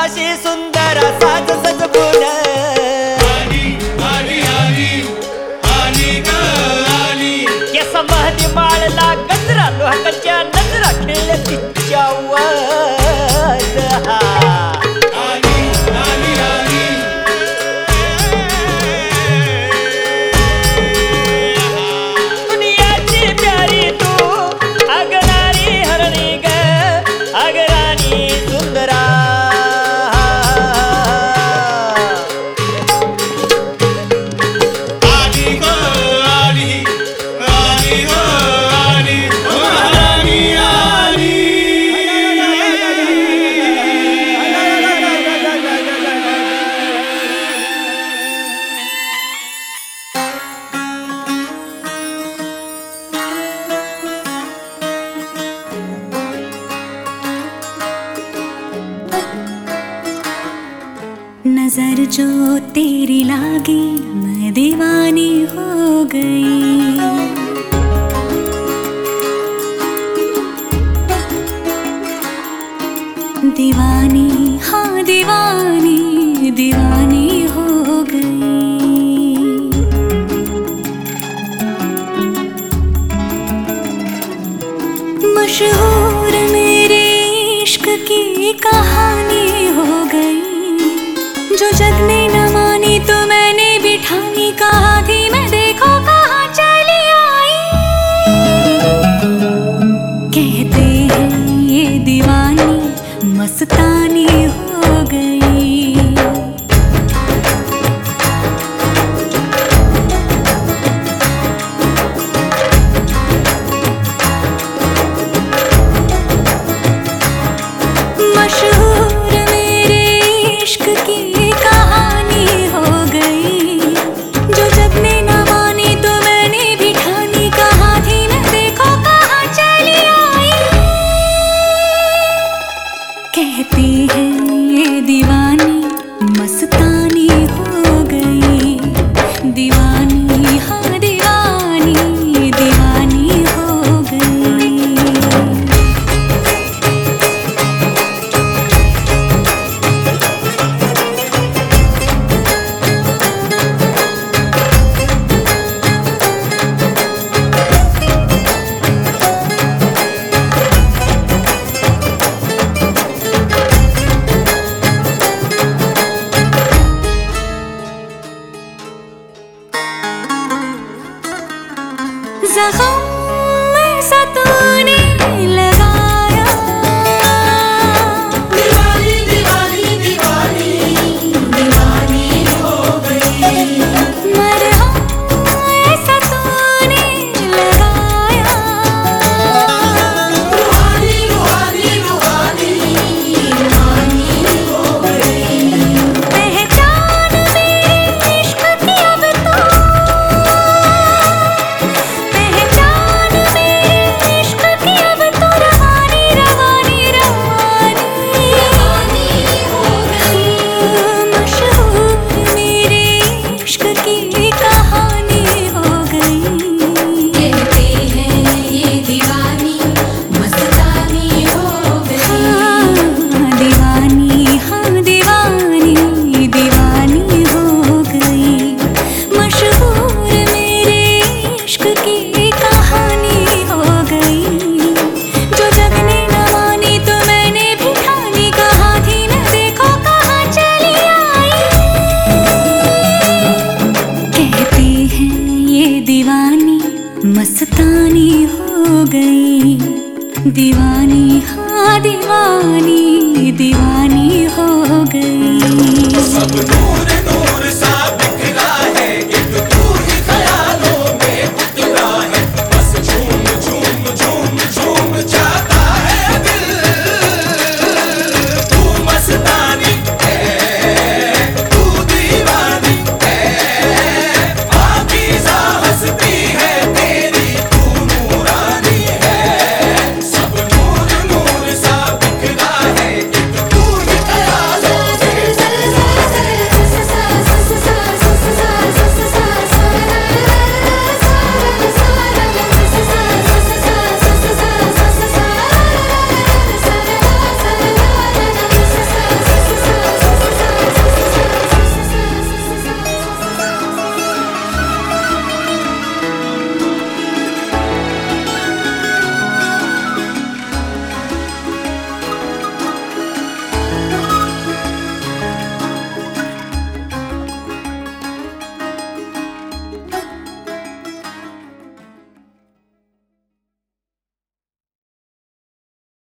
अशी सुंदर साज सजवून केस महदी माळला गजरा लोकांच्या नजरा खेळल्या तिच्यावर दुनियाची प्यारी तू अगराणी हरणी ग अगराणी सुंदरा नजर जो तेरी लागी मैं दीवानी हो गई। दीवानी हाँ दीवानी दीवानी हो गई। मशहूर मेरे इश्क की कहानी हो गई। जो जग ने न मानी तो मैंने भी ठानी, कहा थी मैं देखो कहाँ चली आई। कहते हैं ये दीवानी मस्तानी हो गई। मशहूर मेरे इश्क की